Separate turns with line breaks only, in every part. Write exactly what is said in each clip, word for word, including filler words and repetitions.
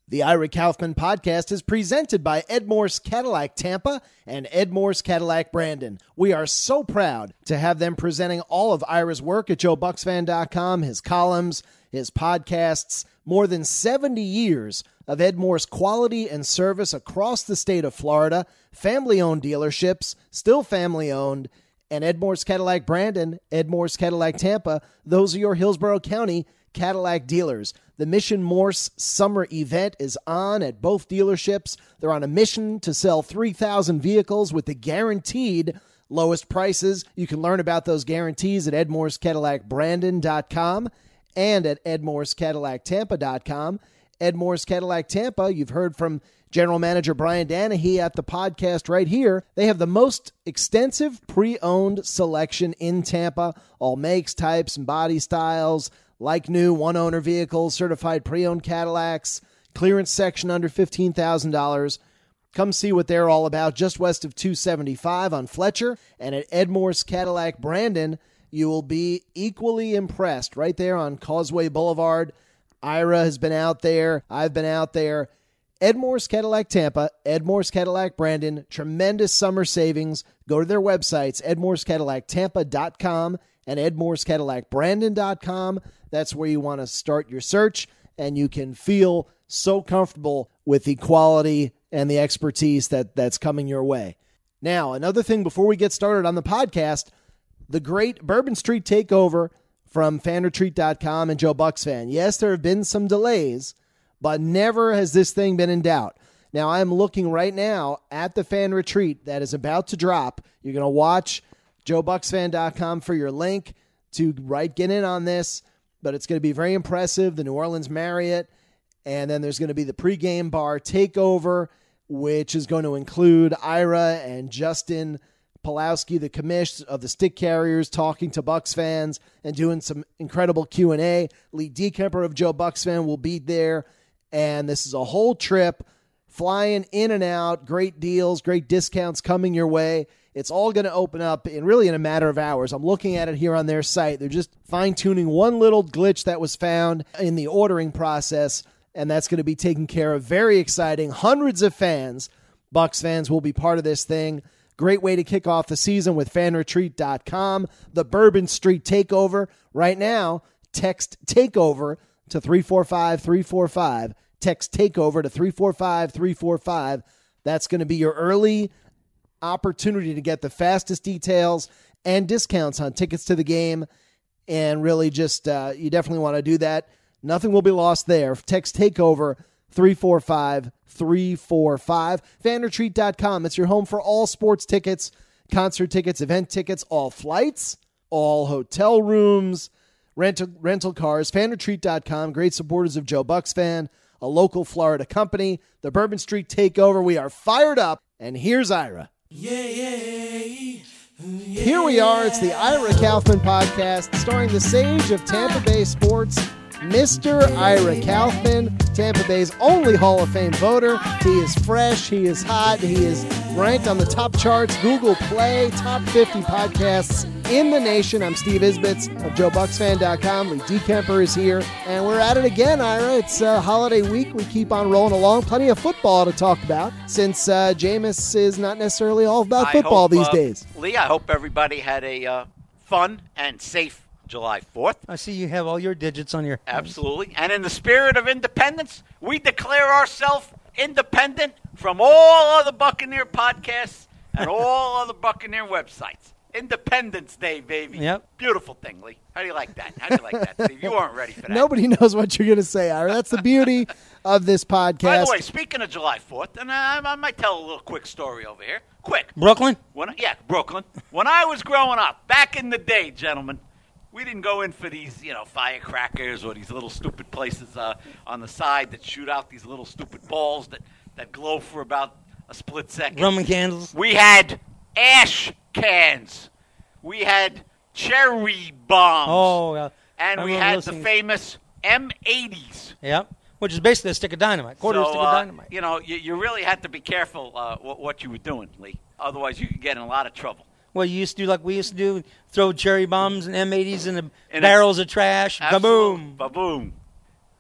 The Ira Kaufman Podcast is presented by Ed Morse Cadillac Tampa and Ed Morse Cadillac Brandon. We are so proud to have them presenting all of Ira's work at Joe Bucks Fan dot com, his columns, his podcasts, more than seventy years of Ed Morse quality and service across the state of Florida, family-owned dealerships, still family-owned, and Ed Morse Cadillac Brandon, Ed Morse Cadillac Tampa, those are your Hillsborough County Cadillac dealers. The Mission Morse summer event is on at both dealerships. They're on a mission to sell three thousand vehicles with the guaranteed lowest prices. You can learn about those guarantees at Ed Morse Cadillac Brandon dot com and at Ed Morse Cadillac Tampa dot com. Ed Morse Cadillac Tampa, you've heard from General Manager Brian Danahy at the podcast right here. They have the most extensive pre-owned selection in Tampa, all makes, types, and body styles, like new one-owner vehicles, certified pre-owned Cadillacs, clearance section under fifteen thousand dollars. Come see what they're all about just west of two seventy-five on Fletcher. And at Ed Morse Cadillac Brandon, you will be equally impressed right there on Causeway Boulevard. Ira has been out there. I've been out there. Ed Morse Cadillac Tampa, Ed Morse Cadillac Brandon, tremendous summer savings. Go to their websites, Ed Morse Cadillac Tampa dot com and Ed Morse Cadillac Brandon dot com. That's where you want to start your search, and you can feel so comfortable with the quality and the expertise that, that's coming your way. Now, another thing before we get started on the podcast, the great Bourbon Street Takeover from Fan Retreat dot com and Joe Bucks Fan. Yes, there have been some delays, but never has this thing been in doubt. Now, I'm looking right now at the Fan Retreat that is about to drop. You're going to watch Joe Bucks Fan dot com for your link to right get in on this, but it's going to be very impressive. The New Orleans Marriott, and then there's going to be the pregame bar takeover, which is going to include Ira and Justin Pulowski, the commish of the Stick Carriers, talking to Bucks fans and doing some incredible Q and A. Lee Dekemper of Joe Bucks Fan will be there, and this is a whole trip, flying in and out, great deals, great discounts coming your way. It's all going to open up in really in a matter of hours. I'm looking at it here on their site. They're just fine-tuning one little glitch that was found in the ordering process, and that's going to be taken care of. Very exciting. Hundreds of fans, Bucks fans, will be part of this thing. Great way to kick off the season with Fan Retreat dot com. The Bourbon Street Takeover. Right now, text TAKEOVER to three four five three four five. Text TAKEOVER to three four five three four five. That's going to be your early opportunity to get the fastest details and discounts on tickets to the game. And really just, uh, you definitely want to do that. Nothing will be lost there. Text TAKEOVER three four five three four five. Fan Retreat dot com. It's your home for all sports tickets, concert tickets, event tickets, all flights, all hotel rooms, rental rental cars. Fan Retreat dot com. Great supporters of Joe Bucks Fan, a local Florida company. The Bourbon Street Takeover. We are fired up. And here's Ira.
Yeah, yeah, yeah.
Here we are. It's the Ira Kaufman Podcast, starring the sage of Tampa Bay sports, Mister Ira Kaufman, Tampa Bay's only Hall of Fame voter. He is fresh. He is hot. He is ranked on the top charts, Google Play, top fifty podcasts in the nation. I'm Steve Isbitz of Joe Bucks Fan dot com. Lee Dekemper is here, and we're at it again, Ira. It's a holiday week. We keep on rolling along. Plenty of football to talk about, since uh, Jameis is not necessarily all about football
hope,
these
uh,
days.
Lee, I hope everybody had a uh, fun and safe July fourth.
I see you have all your digits on your...
Absolutely. And in the spirit of independence, we declare ourselves independent from all other Buccaneer podcasts and all other Buccaneer websites. Independence Day, baby.
Yep.
Beautiful thing, Lee. How do you like that? How do you like that, Steve? You weren't ready for that.
Nobody knows what you're going to say, Ira. That's the beauty of this podcast.
By the way, speaking of July fourth, and I, I might tell a little quick story over here. Quick.
Brooklyn?
When, yeah, Brooklyn. When I was growing up, back in the day, gentlemen, we didn't go in for these, you know, firecrackers or these little stupid places uh, on the side that shoot out these little stupid balls that, that glow for about a split second.
Roman candles?
We had ash cans. We had cherry bombs.
Oh, yeah.
And
I
we
remember
had
listening.
the famous M eighties.
Yep. Which is basically a stick of dynamite. Quarter
so,
stick of
uh,
dynamite.
You know, you, you really had to be careful uh, what, what you were doing, Lee. Otherwise, you could get in a lot of trouble.
Well, you used to do like we used to do, throw cherry bombs and M eighties in the
In a-
barrels of trash.
Absolute-
Ba-boom.
Ba-boom.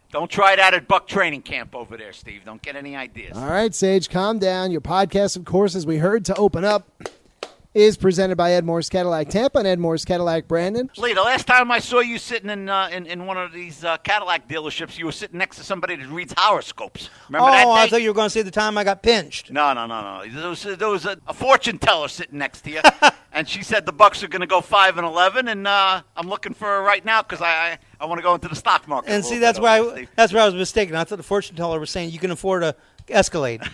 Don't try that at Buck training camp over there, Steve. Don't get any ideas.
All right, Sage, calm down. Your podcast, of course, as we heard to open up, is presented by Ed Moore's Cadillac Tampa and Ed Moore's Cadillac Brandon.
Lee, the last time I saw you sitting in uh, in, in one of these uh, Cadillac dealerships, you were sitting next to somebody that reads horoscopes. Remember
oh,
that day?
I thought you were going to say the time I got pinched.
No, no, no, no. There was, there was a, a fortune teller sitting next to you, and she said the Bucks are going to go five and eleven, and uh, I'm looking for her right now because I, I, I want to go into the stock market.
And see, that's where I that's where I was mistaken. I thought the fortune teller was saying you can afford a Escalade.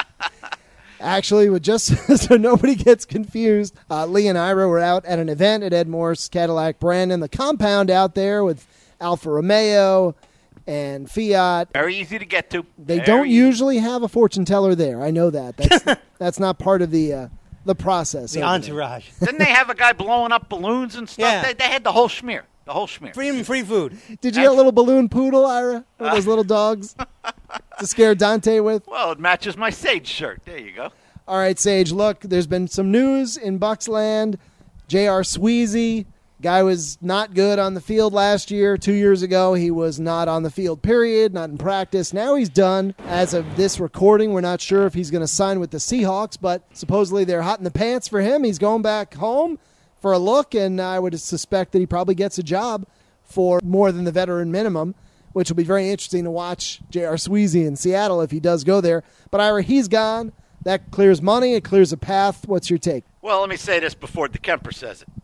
Actually, with just so nobody gets confused, uh, Lee and Ira were out at an event at Ed Moore's Cadillac Brandon, the compound out there with Alfa Romeo and Fiat.
Very easy to get to.
They
Very
don't
easy.
usually have a fortune teller there. I know that. That's that's not part of the uh, the process.
The
over there.
entourage.
Didn't they have a guy blowing up balloons and stuff?
Yeah.
They, they had the whole schmear. The whole schmear.
Free, free food.
Did you get a little balloon poodle, Ira? One of those little dogs to scare Dante with?
Well, it matches my Sage shirt. There you go.
All right, Sage, look, there's been some news in Bucksland. J R. Sweezy, guy was not good on the field last year. Two years ago, he was not on the field, period, not in practice. Now he's done. As of this recording, we're not sure if he's going to sign with the Seahawks, but supposedly they're hot in the pants for him. He's going back home for a look, and I would suspect that he probably gets a job for more than the veteran minimum, which will be very interesting to watch J R. Sweezy in Seattle if he does go there. But Ira, he's gone. That clears money. It clears a path. What's your take?
Well, let me say this before DeKemper says it.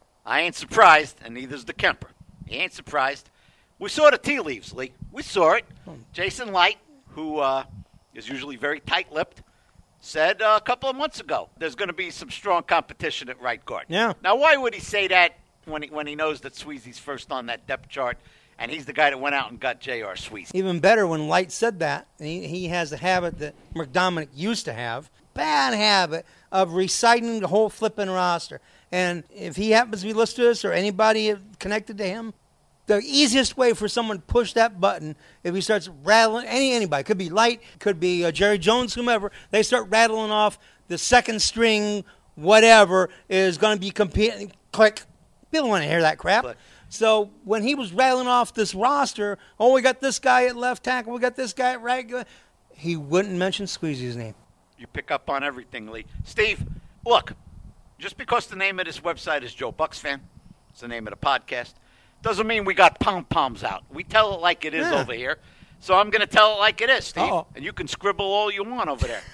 I ain't surprised, and neither's DeKemper. He ain't surprised. We saw the tea leaves, Lee. We saw it. Jason Light, who uh, is usually very tight-lipped, said uh, a couple of months ago there's going to be some strong competition at right guard.
Yeah.
Now, why would he say that when he, when he knows that Sweezy's first on that depth chart, and he's the guy that went out and got J R. Sweezy?
Even better, when Light said that, he, he has the habit that McDominick used to have, bad habit of reciting the whole flipping roster. And if he happens to be listening to us or anybody connected to him, the easiest way for someone to push that button, if he starts rattling, any anybody, could be Light, could be uh, Jerry Jones, whomever, they start rattling off the second string, whatever, is going to be competing. Click. People don't want to hear that crap.
Click.
So when he was rattling off this roster, oh, we got this guy at left tackle, we got this guy at right, he wouldn't mention Squeezy's name.
You pick up on everything, Lee. Steve, look, just because the name of this website is Joe Bucks Fan, it's the name of the podcast, doesn't mean we got pom-poms out. We tell it like it is
Yeah.
over here. So I'm going to tell it like it is, Steve.
Uh-oh.
And you can scribble all you want over there.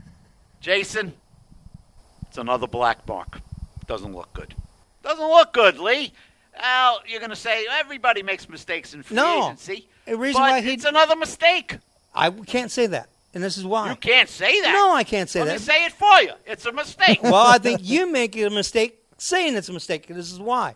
Jason, it's another black mark. Doesn't look good. Doesn't look good, Lee. Well, you're going to say everybody makes mistakes in free
No.
agency.
The reason
but
why he-
it's another mistake.
I can't say that, and this is why.
You can't say that.
No, I can't say
Let
that.
me say it for you. It's a mistake.
Well, I think you make a mistake saying it's a mistake, and this is why.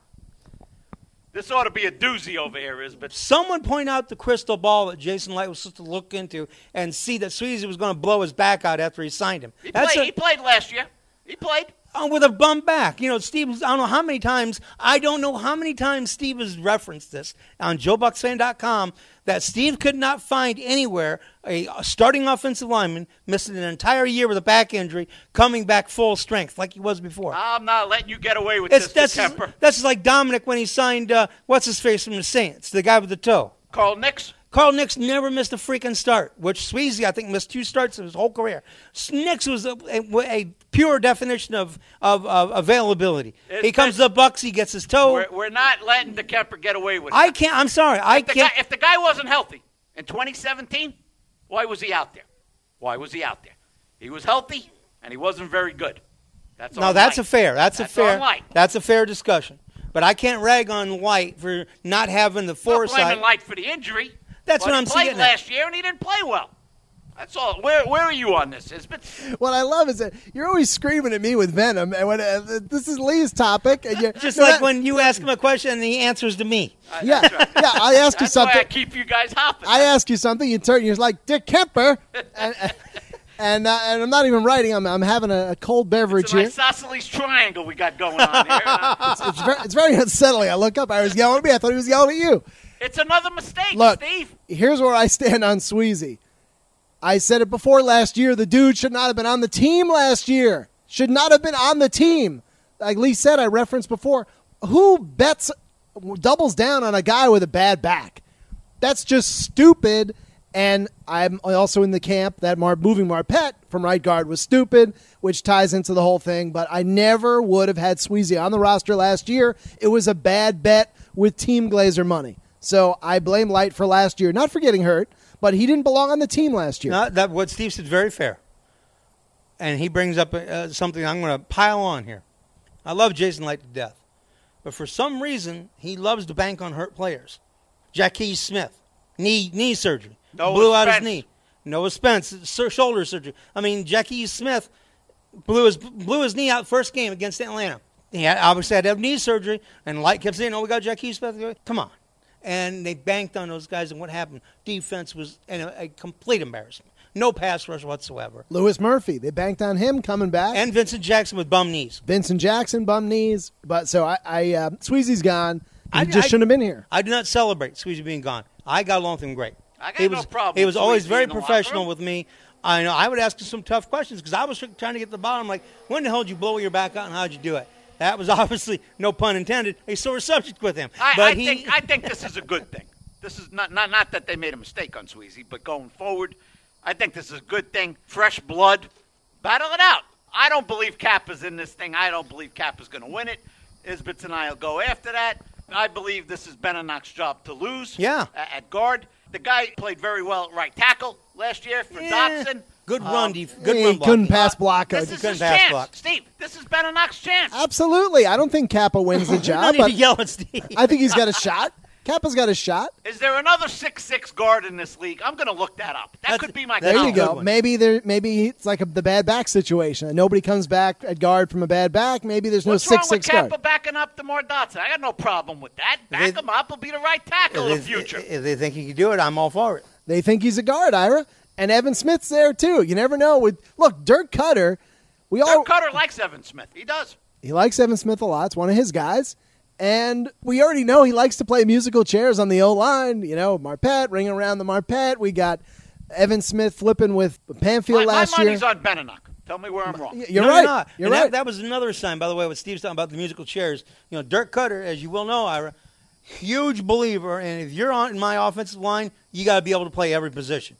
This ought to be a doozy over here, is but
Someone point out the crystal ball that Jason Light was supposed to look into and see that Sweezy was going to blow his back out after he signed him.
he
That's
played,
a-
he played last year. He played.
Oh, with a bum back. You know, Steve, I don't know how many times, I don't know how many times Steve has referenced this on Joe Bucks Fan dot com that Steve could not find anywhere a starting offensive lineman missing an entire year with a back injury coming back full strength like he was before.
I'm not letting you get away with
It's,
this,
that's,
Kemper.
just, that's just like Dominic when he signed, uh, what's his face from the Saints, the guy with the toe.
Carl Nix.
Carl Nix never missed a freaking start, which Sweezy, I think, missed two starts in his whole career. Nix was a, a, a pure definition of, of, of availability.
It's
he comes
been-
to the Bucks, he gets his toe.
We're, we're not letting the Kemper get away with it.
I can't, I'm sorry, I
if, the
can't.
guy, if the guy wasn't healthy in twenty seventeen, why was he out there? Why was he out there? He was healthy, and he wasn't very good. That's
No,
on
that's
Light.
a fair, that's,
That's
a fair,
on Light.
that's a fair discussion. But I can't rag on White for not having the
Not
foresight.
blaming Light for the injury.
That's
but
what
he
I'm
played
saying.
last year, and he didn't play well. That's all. Where where are you on this? It's been,
What I love is that you're always screaming at me with venom, and when uh, this is Lee's topic, and you're
Just
no,
like
that-
when you ask him a question and he answers to me.
uh,
yeah,
that's right.
yeah. I ask you
That's why I
something.
keep you guys hopping.
I ask you something, you turn, you're like Dick Kemper, and and, uh, and I'm not even writing. I'm I'm having a, a cold beverage
It's an
here.
isosceles triangle we got going on here. Uh,
It's very, it's very unsettling. I look up. I was yelling at me. I thought he was yelling at you.
it's another mistake,
Look,
Steve.
here's where I stand on Sweezy. I said it before last year. The dude should not have been on the team last year. Should not have been on the team. Like Lee said, I referenced before. Who bets, doubles down on a guy with a bad back? That's just stupid. And I'm also in the camp that Mar- moving Marpet from right guard was stupid, which ties into the whole thing. But I never would have had Sweezy on the roster last year. It was a bad bet with Team Glazer money. So I blame Light for last year, not for getting hurt, but he didn't belong on the team last year.
No, that what Steve said is very fair. And he brings up uh, something I'm going to pile on here. I love Jason Light to death. But for some reason, he loves to bank on hurt players. Jackie Smith, knee knee surgery.
Noah
blew out
Spence.
his knee. Noah Spence, sur- shoulder surgery. I mean, Jackie Smith blew his blew his knee out first game against Atlanta. He had, obviously had to have knee surgery, and Light kept saying, oh, we got Jackie Smith. Come on. And they banked on those guys, and what happened? Defense was a, a complete embarrassment. No pass rush whatsoever.
Lewis Murphy, they banked on him coming back.
And Vincent Jackson with bum knees.
Vincent Jackson, bum knees. But so I, I uh, Sweezy's gone. He
I-
just
I-
shouldn't have been here.
I do not celebrate Squeezy being gone. I got along with him great.
I got
he
no
was,
problem
He
with
was always
Squeezy
very
in the locker
professional
room.
with me. I know I would ask him some tough questions because I was trying to get to the bottom. Like, when the hell did you blow your back out and how'd you do it? That was obviously, no pun intended, a sore subject with him.
I,
but
I
he,
think I think this is a good thing. This is not, not not that they made a mistake on Sweezy, but going forward, I think this is a good thing. Fresh blood, battle it out. I don't believe Kappa's in this thing. I don't believe Kappa's going to win it. Isbitz and I will go after that. I believe this is Benenak's job to lose.
Yeah.
a- At guard, the guy played very well at right tackle last year for
Yeah.
Dobson.
Good
Um,
run, def- good
he
run blocking.
couldn't pass block.
This
uh,
is
couldn't
his
pass
chance,
block.
Steve. This is Benenak's chance.
Absolutely. I don't think Kappa wins the
You
job,
don't need
but
to yell at Steve.
I think he's got a shot. Kappa's got a shot.
Is there another six six guard in this league? I'm going to look that up. That
That's-
could be my
There
That's
you
a
count.
good
go.
one.
Maybe there. Maybe it's like a, the bad back situation. And nobody comes back at guard from a bad back. Maybe there's no
What's
six
wrong with
six guard.
Kappa backing up Demar Dotson? I got no problem with that. Back
They-
him up. He'll be the right tackle in the
if,
future.
if they think he can do it, I'm all for it.
They think he's a guard, Ira, and Evan Smith's there too. You never know. With look, Dirk Cutter. We all
Dirk Cutter likes Evan Smith. He does.
he likes Evan Smith a lot. It's one of his guys. And we already know he likes to play musical chairs on the O-line. You know, Marpet, ringing around the Marpet. We got Evan Smith flipping with Panfield
My, my
last year.
money's on Benenak. Tell me where I'm wrong.
Y- You're
no,
right.
You're, not.
You're
And
right.
That, that was another sign, by the way, what Steve's talking about the musical chairs. You know, Dirk Cutter, as you will know, Ira, huge believer. And if you're on in my offensive line, you got to be able to play every position.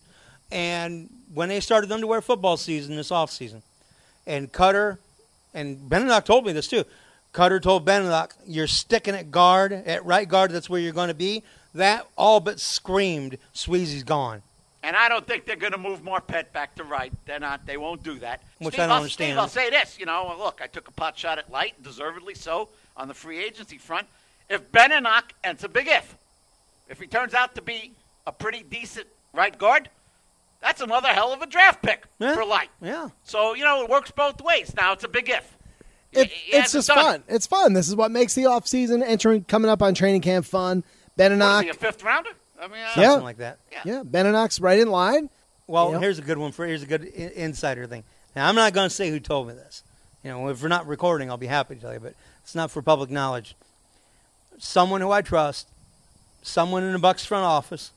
And when they started underwear football season this offseason, and Cutter, and Benenoch told me this too. Cutter told Benenoch, you're sticking at guard, at right guard, that's where you're going to be. That all but screamed, Sweezy's gone.
And I don't think they're going to move Marpet back to right. They're not. They won't do that.
Which
Steve,
I don't
I'll,
understand.
Steve, I'll say this. You know, look, I took a pot shot at Light, deservedly so, on the free agency front. If Benenoch, and it's a big if, if he turns out to be a pretty decent right guard, that's another hell of a draft pick
Yeah.
for Light.
Yeah.
So, you know, it works both ways. Now, it's a big if.
It,
He
it's
hasn't
just
done it.
fun. It's fun. This is what makes the off season entering coming up on training camp fun.
What is
Benenoch,
he, a fifth rounder? I mean, uh,
Yeah.
Something like that.
yeah, Benenoch's right in line.
Well,
You know?
here's a good one for here's a good I- insider thing. Now, I'm not going to say who told me this. You know, if we're not recording, I'll be happy to tell you, but it's not for public knowledge. Someone who I trust, someone in the Bucks front office,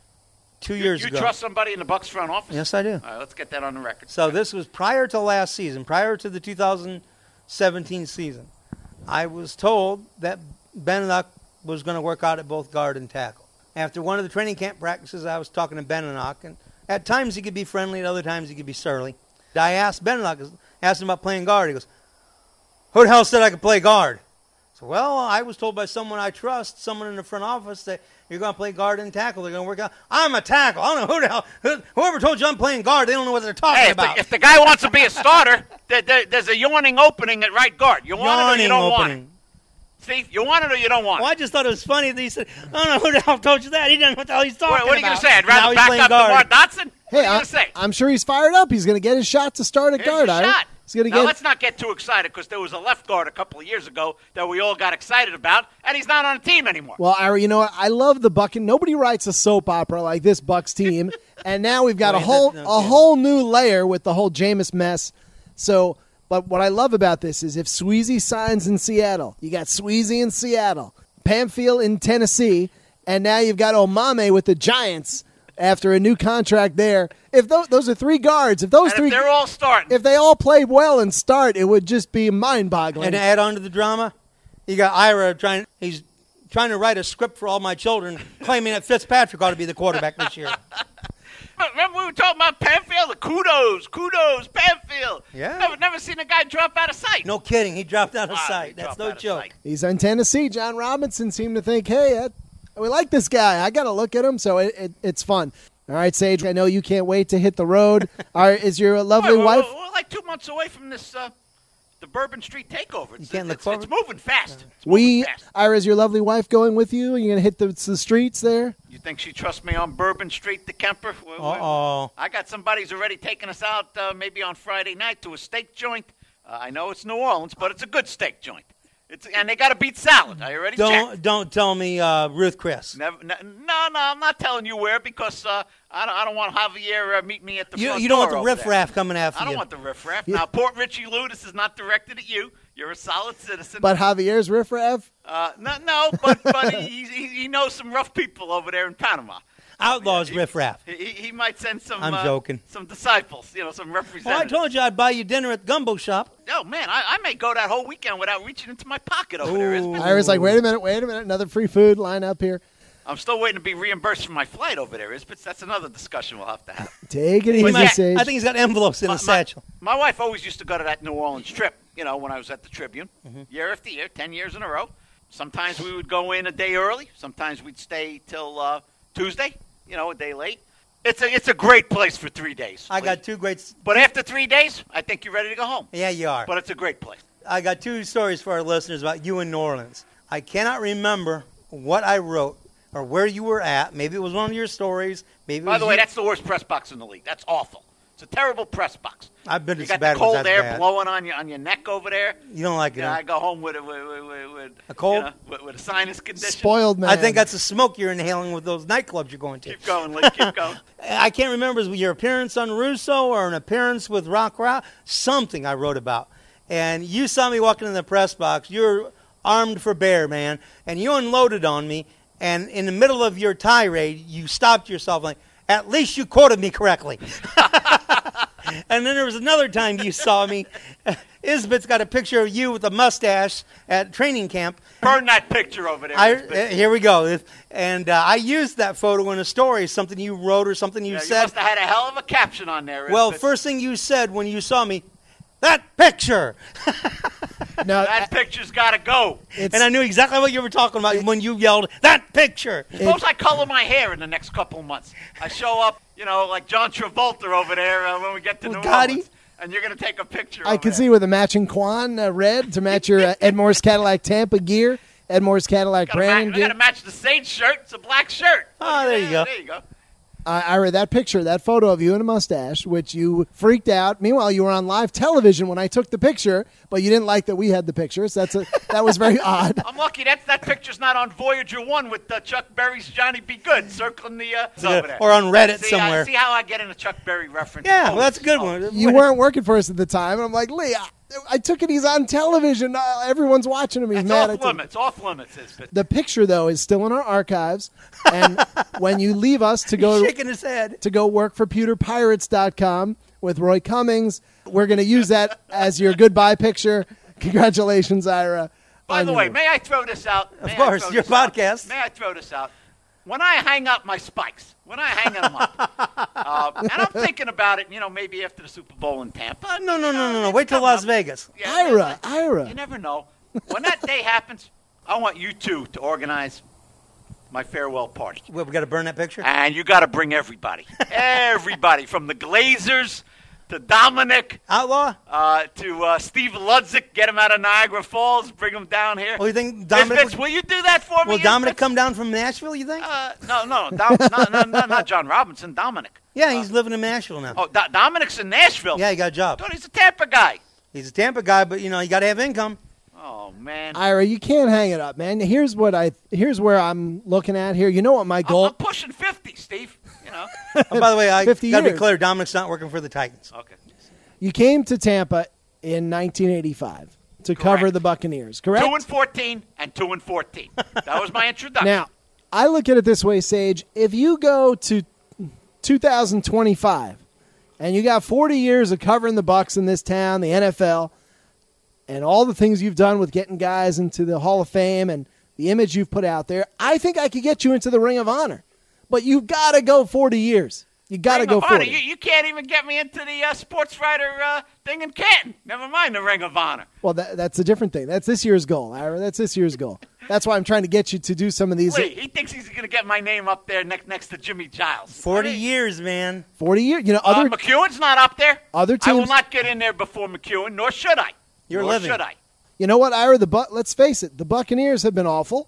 two
you,
years
you
ago.
trust somebody in the Bucks front office?
Yes, I do.
All right, let's get that on the record.
So this was prior to last season, prior to the two thousand seventeen season. I was told that Benenoch was going to work out at both guard and tackle. After one of the training camp practices, I was talking to Benenoch, and at times he could be friendly, at other times he could be surly. I asked Benenoch, asked him about playing guard. He goes, "Who the hell said I could play guard?" So, well, I was told by someone I trust, someone in the front office, that you're going to play guard and tackle. They're going to work out. I'm a tackle. I don't know who the hell. Who, whoever told you I'm playing guard, they don't know what they're talking
Hey, if
about.
the, if the guy wants to be a starter, there, there, there's a yawning opening at right guard. You want it or
Yawning
you don't want
opening.
it. Steve, you want it or you don't want
Well,
it.
I just thought it was funny that he said, I don't know who the hell told you that. He doesn't know what the hell he's talking
What, what are you going
about.
to say? I'd
Now
rather
he's
back
playing
up
guard.
DeMar Dotson? What
Hey,
are you
I,
going to say?
I'm sure he's fired up. He's going to get his shot to start at
Here's
guard.
your
Ira.
shot.
He's going to
Now,
get.
let's not get too excited because there was a left guard a couple of years ago that we all got excited about, and he's not on the team anymore.
Well, Ira, you know what? I love the Buck. Nobody writes a soap opera like this Bucks team, and now we've got a
Well,
whole
that-
a
no, yeah.
whole new layer with the whole Jameis mess. So, but what I love about this is if Sweezy signs in Seattle, you got Sweezy in Seattle, Pamfield in Tennessee, and now you've got Omame with the Giants after a new contract there. If those, those are three guards, if those
and
three,
if they're all starting,
if they all played well and start, it would just be mind-boggling.
And to add on to the drama, you got Ira trying, he's trying to write a script for all my children, claiming that Fitzpatrick ought to be the quarterback this year.
Remember we were talking about Panfield? The kudos, kudos, Panfield.
Yeah.
Never, never seen a guy drop out of sight.
No kidding. He dropped out of
Wow,
sight.
he
That's
dropped
no
out of
joke.
sight.
He's in Tennessee. John Robinson seemed to think, hey, uh, we like this guy. I got to look at him, so it, it, it's fun. All right, Sage, I know you can't wait to hit the road. All right, is your lovely
Boy, we're,
wife?
We're, we're like two months away from this, uh, the Bourbon Street takeover. It's,
can't look
it's,
forward-
it's moving fast. It's
We,
moving fast.
Ira, is your lovely wife going with you? Are you going to hit the, the streets there?
You think she trusts me on Bourbon Street, the Kemper? We- we-
Uh-oh.
I got somebody who's already taking us out uh, maybe on Friday night to a steak joint. Uh, I know it's New Orleans, but it's a good steak joint. It's And they got to beat salad. I already
Don't
checked.
don't tell me uh, Ruth Chris.
Never, no, no, no, I'm not telling you where because uh, I, don't, I don't want Javier uh, meet me at the
You,
front
you don't want
door
the
over there.
riffraff coming after
I don't
you.
want the riffraff. Now, Port Richie Lou, this is not directed at you. You're a solid citizen.
But Javier's riffraff?
uh, no, no, but but he, he he knows some rough people over there in Panama.
Outlaws
He-
riffraff.
He, he he might send some.
I'm
uh,
joking.
Some disciples, you know, some
Well, I
representatives.
told you I'd buy you dinner at Gumbo Shop.
Oh man, I, I may go that whole weekend without reaching into my pocket over there. It's been-
Ira's like, wait a minute, wait a minute. Another free food line up here.
I'm still waiting to be reimbursed for my flight over there. Is but that's another discussion we'll have to have.
Take it
He
easy,
might-
Sage.
I think he's got envelopes in
My-
his
my-
satchel.
My wife always used to go to that New Orleans trip, you know, when I was at the Tribune,
Mm-hmm.
year after year, ten years in a row. Sometimes we would go in a day early. Sometimes we'd stay till uh, Tuesday, you know, a day late. It's a it's a great place for three days.
I got two great. s-
But after three days, I think you're ready to go home.
Yeah, you are.
But it's a great place.
I got two stories for our listeners about you in New Orleans. I cannot remember what I wrote or where you were at. Maybe it was one of your stories. Maybe. It
By
was
the way,
you-
that's the worst press box in the league. That's awful. It's a terrible press box.
I've been to
You
some
got
bad
the
ones.
cold
That's
air
bad.
blowing on your on your neck over there.
You don't like it.
Yeah,
huh?
I go home with a with, with, with, with
A cold?
you know, with, with a sinus condition.
Spoiled man.
I think that's the smoke you're inhaling with those nightclubs you're going to.
Keep going, Lee. Keep going.
I can't remember if it was your appearance on Russo or an appearance with Rock Rock. Something I wrote about. And you saw me walking in the press box. You're armed for bear, man. And you unloaded on me. And in the middle of your tirade, you stopped yourself like, at least you quoted me correctly. And then there was another time you saw me. Isbeth's got a picture of you with a mustache at training camp.
Burn that picture over there.
I,
Elizabeth.
uh, here we go. And uh, I used that photo in a story, something you wrote or something you
Yeah, you
said.
must have had a hell of a caption on there.
Well,
Elizabeth.
first thing you said when you saw me, that picture.
No,
that picture's got to go.
it's,
And I knew exactly what you were talking about when you yelled, that picture.
Suppose I color my hair in the next couple of months. I show up, you know, like John Travolta over there uh, when we get to
With
New
Gotti?
Orleans. And you're going to take a picture
I
over
can
there.
see with a matching Quan uh, red to match your uh, Ed Moore's Cadillac Tampa gear, Ed Moore's Cadillac
Gotta
Brandon
ma- I
gear.
got to match the Sage shirt. It's a black shirt.
Oh, there you go.
There you go.
Uh, Ira, that picture, that photo of you in a mustache, which you freaked out. Meanwhile, you were on live television when I took the picture, but you didn't like that we had the pictures. That's a, that was very odd.
I'm lucky that that picture's not on Voyager one with uh, Chuck Berry's Johnny B. Good circling the uh,
Yeah,
over there.
or on Reddit
see,
somewhere.
I, see how I get in a Chuck Berry reference?
Yeah, well,
Always.
that's a good
Always.
one.
You weren't working for us at the time, and I'm like, Lee, I, I took it. He's on television. Uh, everyone's watching him. He's
That's
mad. I
off
took-
limits. Off limits. Is but
The picture, though, is still in our archives, and when you leave us to go
shaking his head.
to go work for pewter pirates dot com with Roy Cummings, we're going to use that as your goodbye picture. Congratulations, Ira.
by
on
the
your
way,
move.
may I throw this out? May I
course,
throw
your
this out?
podcast.
May I throw this out? When I hang up my spikes, when I hang them up, uh, and I'm thinking about it, you know, maybe after the Super Bowl in Tampa.
No, no,
you
no,
know,
no, no.
it's
Wait till
coming
Las
up.
Vegas.
Yeah,
Ira,
you
Ira.
never know. When that day happens, I want you two to organize my farewell party.
Well, we got to burn that picture?
And you got to bring everybody. Everybody, from the Glazers to Dominic
Outlaw?
uh, to uh, Steve Ludzik. Get him out of Niagara Falls. Bring him down here.
Oh, you think
Dominic,
Dominic
will you do that for me?
will Dominic
Isbitz?
come down from Nashville, you think?
Uh, no, no, Dom, not, not, not, not John Robinson. Dominic.
Yeah, he's living in Nashville now.
Oh, Do- Dominic's in Nashville.
Yeah, he got a job.
I thought he's a Tampa guy.
He's a Tampa guy, but, you know, you got to have income.
Oh man,
Ira, you can't hang it up, man. Here's what I. Here's where I'm looking at here. You know what my
I'm,
goal?
I'm pushing fifty, Steve. You know.
Oh, by the way, I got
fifty
to be
years.
clear, Dominic's not working for the Titans.
Okay.
You came to Tampa in nineteen eighty-five to cover
Correct.
the Buccaneers, correct?
Two and fourteen and two and fourteen. That was my introduction.
Now, I look at it this way, Sage. If you go to two thousand twenty-five and you got forty years of covering the Bucs in this town, the N F L, and all the things you've done with getting guys into the Hall of Fame and the image you've put out there, I think I could get you into the Ring of Honor. But you've got to go forty years. You got to
Ring
go
of Honor.
forty.
You, you can't even get me into the uh, sports writer uh, thing in Canton. Never mind the Ring of Honor.
Well, that, that's a different thing. That's this year's goal, Ira. That's this year's goal. That's why I'm trying to get you to do some of these.
Lee, he thinks he's going to get my name up there next next to Jimmy Giles.
Forty
I mean,
years, man.
forty years. You know,
Uh,
other
McEwen's not up there.
other
I will
teams-
not get in there before McEwen, nor should I.
You're
nor
living.
should I.
You know what, Ira? The Bu- let's face it, the Buccaneers have been awful,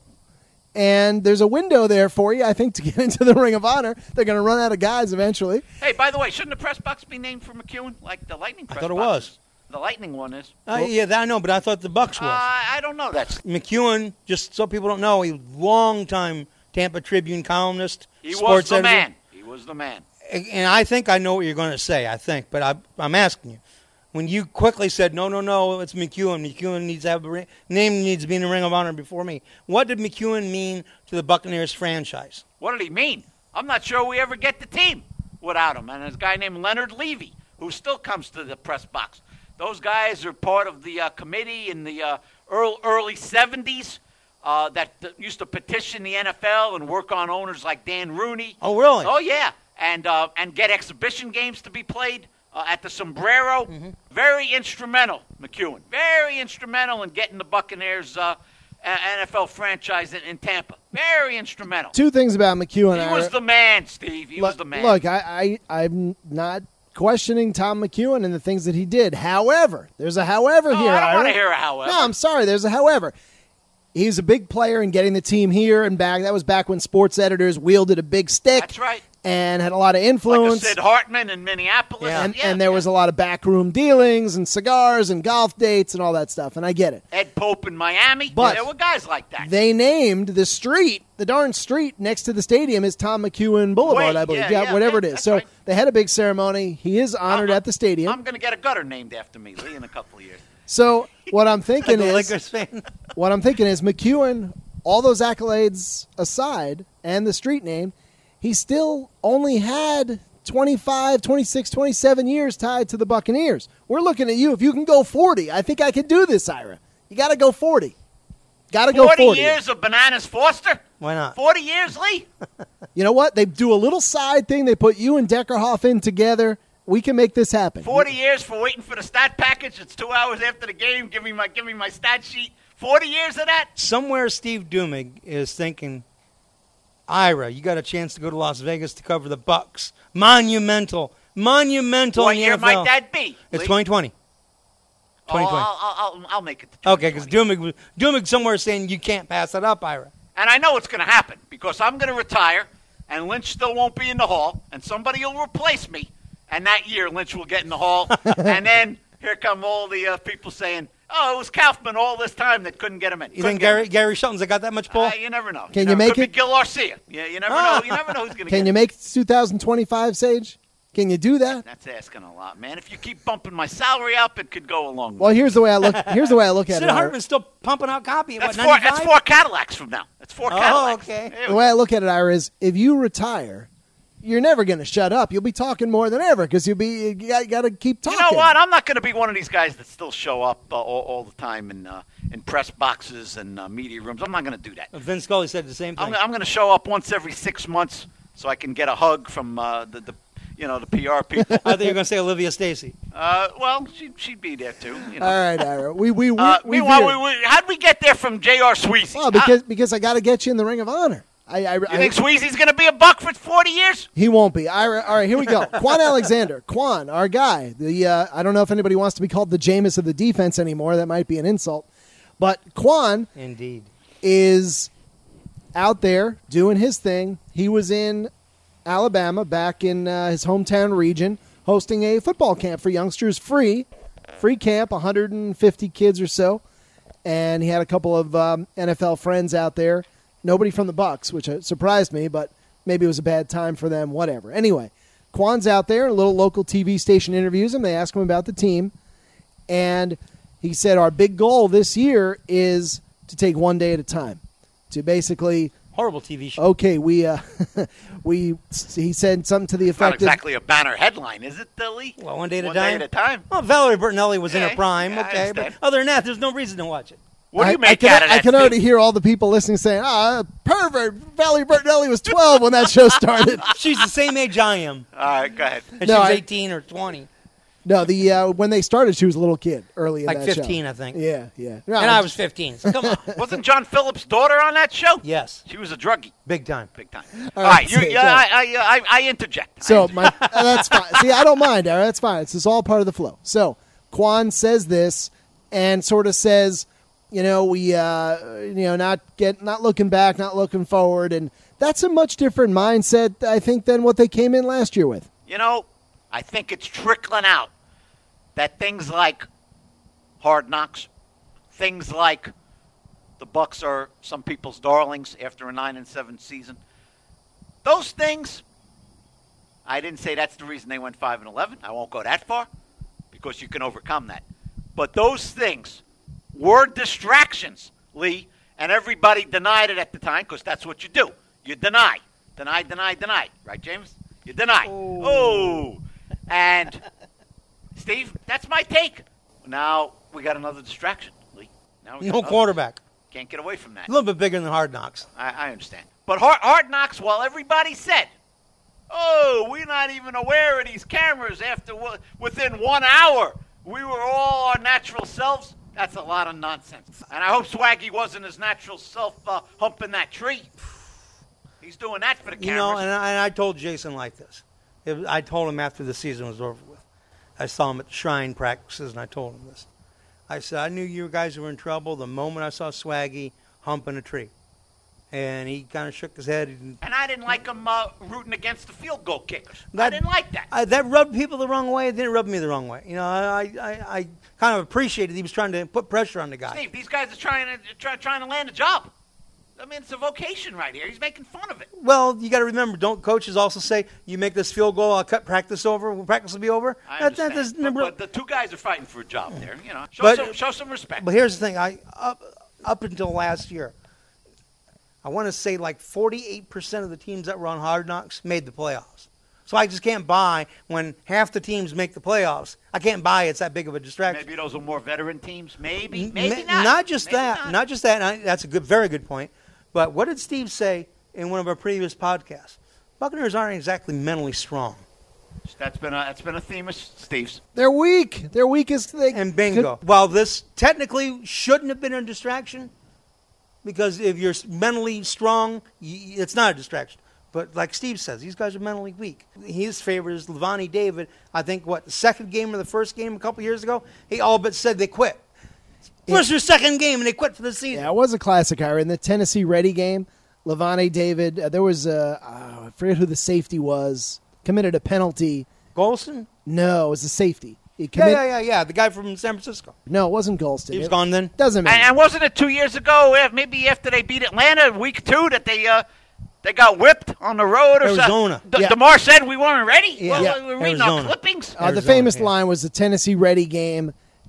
and there's a window there for you, I think, to get into the Ring of Honor. They're going to run out of guys eventually.
Hey, by the way, shouldn't the press box be named for McEwen, like the Lightning press
thought it
box
was.
is? The Lightning one is.
Uh, yeah, that I know, but I thought the Bucks
Uh,
was.
I don't know. That's
McEwen, just so people don't know, he long-time Tampa Tribune columnist,
he was
sports
the
editor.
man. He was the man.
And I think I know what you're going to say, I think, but I, I'm asking you. When you quickly said, no, no, no, it's McEwen. McEwen needs to have a ring, name needs to be in the Ring of Honor before me. What did McEwen mean to the Buccaneers franchise?
What did he mean? I'm not sure we ever get the team without him. And there's a guy named Leonard Levy, who still comes to the press box. Those guys are part of the uh, committee in the uh, early, early seventies uh, that, that used to petition the N F L and work on owners like Dan Rooney.
Oh, really?
Oh, yeah. And, uh, and get exhibition games to be played uh, at the Sombrero.
Mm-hmm.
Very instrumental, McEwen. Very instrumental in getting the Buccaneers uh, a- N F L franchise in, in Tampa. Very instrumental.
Two things about McEwen.
He
Ira.
was the man, Steve. He
look,
was the man.
Look, I, I, I'm not questioning Tom McEwen and the things that he did. However, there's a however
No,
here.
I don't
Ira.
want to hear a however.
No, I'm sorry. There's a however. He's a big player in getting the team here and back. That was back when sports editors wielded a big stick.
That's right.
And had a lot of
Like a
influence.
Sid Hartman in Minneapolis.
Yeah.
and,
Yeah,
and there
yeah.
was a lot of backroom dealings and cigars and golf dates and all that stuff. And I get it.
Ed Pope in Miami.
But
there were guys like that.
They named the street, the darn street next to the stadium is Tom McEwen Boulevard,
Wait,
I believe.
yeah, yeah,
whatever
yeah,
it is.
that's
So
right.
they had a big ceremony. He is honored
I'm-
at the stadium.
I'm going to get a gutter named after me, Lee, in a couple of years.
So what I'm thinking
The
is,
Lakers fan.
what I'm thinking is McEwen, all those accolades aside and the street name, he still only had twenty-five, twenty-six, twenty-seven years tied to the Buccaneers. We're looking at you. If you can go forty, I think I can do this, Ira. You got to go forty. Got to go
forty
forty.
years of Bananas Foster?
Why not?
forty years, Lee?
You know what? They do a little side thing. They put you and Deckerhoff in together. We can make this happen.
forty years for waiting for the stat package. It's two hours after the game. Give me my, give me my stat sheet. forty years of that?
Somewhere Steve Dumig is thinking, Ira, you got a chance to go to Las Vegas to cover the Bucks. Monumental. Monumental
What
in the
year
N F L.
might that be?
It's
Lee?
twenty twenty.
Oh,
twenty twenty.
I'll, I'll, I'll, I'll make it to
Okay, because
twenty
Dumig,
twenty.
Dumig somewhere is saying you can't pass that up, Ira.
And I know it's going to happen because I'm going to retire, and Lynch still won't be in the Hall, and somebody will replace me, and that year Lynch will get in the Hall, and then here come all the uh, people saying, "Oh, it was Kaufman all this time that couldn't get him in."
You
Couldn't
think
get him
Gary Gary Shelton's got that much
in.
pull?
Uh, you never know.
Can you
never-
make
could
it?
Be Gil Garcia. Yeah, you never know. You never know who's going to get
Can you
it.
make two thousand twenty-five, Sage? Can you do that?
That's asking a lot, man. If you keep bumping my salary up, it could go a long way.
Well, here's the way I look. Here's the way I look at
Sid
it. Ira.
Hartman's still pumping out copy at
That's
what,
four.
ninety-five?
That's four Cadillacs from now. That's four
Oh,
Cadillacs.
okay.
There we
The
go.
way I look at it, Ira, is if you retire, you're never going to shut up. You'll be talking more than ever because you'll be you got, got to keep talking.
You know what? I'm not going to be one of these guys that still show up uh, all, all the time in uh, in press boxes and uh, media rooms. I'm not going to do that.
Vince Scully said the same thing.
I'm, I'm going to show up once every six months so I can get a hug from uh, the, the you know the P R people.
I thought you were going to say Olivia Stacey.
uh, well, she, she'd be there too. You know.
All right, Ira. We we we,
Uh,
we,
meanwhile,
veered.
we, we, how'd we get there from J R. Sweezy?
Well, because because I got to get you in the Ring of Honor. I, I,
you
I
think Sweezy's going to be a buck for forty years?
he won't be. Ira, all right, here we go. Quan Alexander, Quan, our guy. The uh, I don't know if anybody wants to be called the Jameis of the defense anymore. That might be an insult, but Quan
Indeed.
is out there doing his thing. He was in Alabama, back in uh, his hometown region, hosting a football camp for youngsters, free, free camp, one hundred fifty kids or so, and he had a couple of um, N F L friends out there. Nobody from the Bucs, which uh, surprised me, but maybe it was a bad time for them. Whatever. Anyway, Quan's out there. A little local T V station interviews him. They ask him about the team, and he said, "Our big goal this year is to take one day at a time, to basically."
Horrible T V show.
Okay, we uh, we he said something to the
It's not
effect of
exactly a banner headline, is it, Billy?
Well, one day at a
One
time.
day at a time.
Well, Valerie Bertinelli was in
Yeah,
her prime,
yeah, I
okay. But
understand.
other than that, there's no reason to watch it.
What do
I,
you make
I can,
out of that?
I can
Steve?
already hear all the people listening saying, ah, pervert, Valerie Bertinelli was twelve when that show started.
She's the same age I am.
All right, go ahead.
And
No,
she was
I-
eighteen or twenty.
No, the uh, when they started, she was a little kid early in
Like
that show.
fifteen, I think.
Yeah, yeah. No,
And I was fifteen. So come on.
Wasn't John Phillips' daughter on that show?
Yes.
She was a druggie,
Big time.
big time.
All
All
right,
right, you,
so-
yeah,
so-
I, I, I, I interject. I
So
interject.
my uh, that's fine. See, I don't mind, Ara. That's fine. It's just all part of the flow. So Quan says this and sort of says, you know, we, uh, you know, not get, not looking back, not looking forward, and that's a much different mindset, I think, than what they came in last year with.
You know, I think it's trickling out that things like Hard Knocks, things like the Bucks are some people's darlings after a nine and seven season. Those things, I didn't say that's the reason they went five and eleven. I won't go that far because you can overcome that. But those things were distractions, Lee, and everybody denied it at the time because that's what you do. You deny, deny, deny, deny. Right, James? You deny.
Oh.
oh. And Steve, that's my take. Now we got another distraction, Lee. Now we got
No
another.
quarterback.
Can't get away from that.
A little bit bigger than Hard Knocks.
I, I understand. But hard, hard Knocks, while everybody said, oh, we're not even aware of these cameras after within one hour, we were all our natural selves. That's a lot of nonsense. And I hope Swaggy wasn't his natural self uh, humping that tree. He's doing that for the cameras.
You know, and I, and I told Jason like this. It, was- I told him after the season was over with. I saw him at the Shrine practices, and I told him this. I said, I knew you guys were in trouble the moment I saw Swaggy humping a tree. And he kind of shook his head. And
And I didn't like him uh, rooting against the field goal kickers. I
That-
didn't like that.
I, that rubbed people the wrong way. It didn't rub me the wrong way. You know, I, I, I kind of appreciated he was trying to put pressure on the guy.
Steve, these guys are trying to try, trying to land a job. I mean, it's a vocation right here. He's making fun of it.
Well, you got to remember, don't coaches also say, you make this field goal, I'll cut practice over, practice will be over?
I
That- that
understand.
does
but,
never-
but the two guys are fighting for a job there. You know, show,
But-
some, show some respect.
But here's the thing. I up, up until last year, I want to say like forty-eight percent of the teams that were on Hard Knocks made the playoffs. So I just can't buy when half the teams make the playoffs. I can't buy it's that big of a distraction.
Maybe those are more veteran teams. Maybe,
N-
maybe
ma-
not.
just
Maybe
that.
Not.
Not just that. and I, that's a good, very good point. But what did Steve say in one of our previous podcasts? Buccaneers aren't exactly mentally strong.
That's been a that's been a theme of Steve's.
They're weak. They're weak as they
And bingo. While this technically shouldn't have been a distraction, because if you're mentally strong, y- it's not a distraction. But like Steve says, these guys are mentally weak. His favorite is Levani David. I think, what, the second game or the first game a couple years ago, he all but said they quit. First or second game, and they quit for the season.
Yeah, it was a classic, Ira. In the Tennessee Ready game, Levante David, uh, there was a, uh, I forget who the safety was, committed a penalty.
Golston?
No, it was a safety. He
Yeah,
commit-
yeah, yeah, yeah. The guy from San Francisco.
No, it wasn't Golston.
He was
It
gone then?
Doesn't matter.
And, and wasn't it two years ago? eh, Maybe after they beat Atlanta in week two, that they uh, they got whipped on the road or
Arizona.
something. D-
Yeah.
DeMar said we weren't ready.
Yeah.
Well,
Yeah.
we're reading our
Arizona.
clippings.
Uh, the
Arizona,
famous
yeah.
line was the Tennessee Ready game,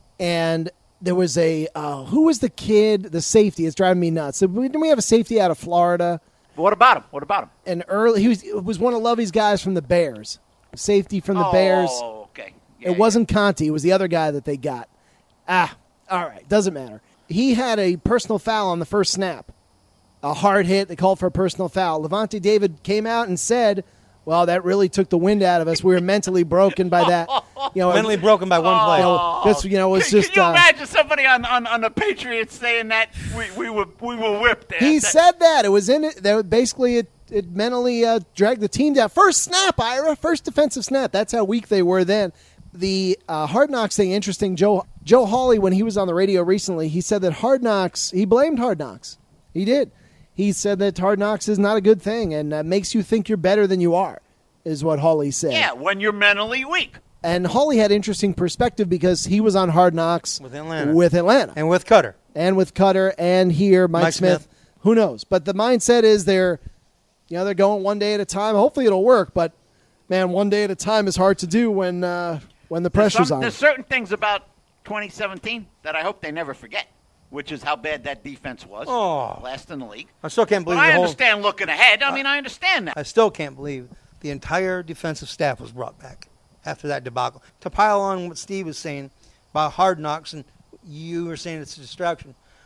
and there was a uh, who was the kid, the safety? It's driving me nuts. So we, didn't we have a safety out of Florida?
What about him? What about him?
And early, he was it was one of Lovey's guys from the Bears, safety from the
oh,
Bears.
okay. Yeah,
It wasn't Conti. It was the other guy that they got. Ah, all right. Doesn't matter. He had a personal foul on the first snap. A hard hit. They called for a personal foul. Levante David came out and said, well, that really took the wind out of us. We were mentally broken by that. You know,
Mentally broken by one
Oh.
play.
You know, this, you know, it was
Can,
just.
can you
uh,
imagine somebody on, on, on the Patriots saying that we, we were we were whipped? there?
He
That-
said that. It was in it. That basically it, it mentally uh, dragged the team down. First snap, Ira. First defensive snap. That's how weak they were then. The uh, Hard Knocks thing, interesting. Joe Joe Hawley, when he was on the radio recently, he said that Hard Knocks, he blamed Hard Knocks. He did. He said that Hard Knocks is not a good thing and uh, makes you think you're better than you are, is what Hawley said.
Yeah, when you're mentally weak.
And Hawley had interesting perspective because he was on Hard Knocks
With Atlanta.
with Atlanta.
And with Cutter.
and with Cutter and here Mike,
Mike
Smith.
Smith.
Who knows? But the mindset is they're, you know, they're going one day at a time. Hopefully it'll work, but man, one day at a time is hard to do when uh, when the
There's
pressure's
some-
on.
There's certain things about twenty seventeen that I hope they never forget, which is how bad that defense was.
Oh.
Last in the league.
I still can't
But
believe
I
the whole.
understand looking ahead. I mean, I understand that.
I still can't believe the entire defensive staff was brought back after that debacle. To pile on what Steve was saying about Hard Knocks, and you were saying it's a distraction.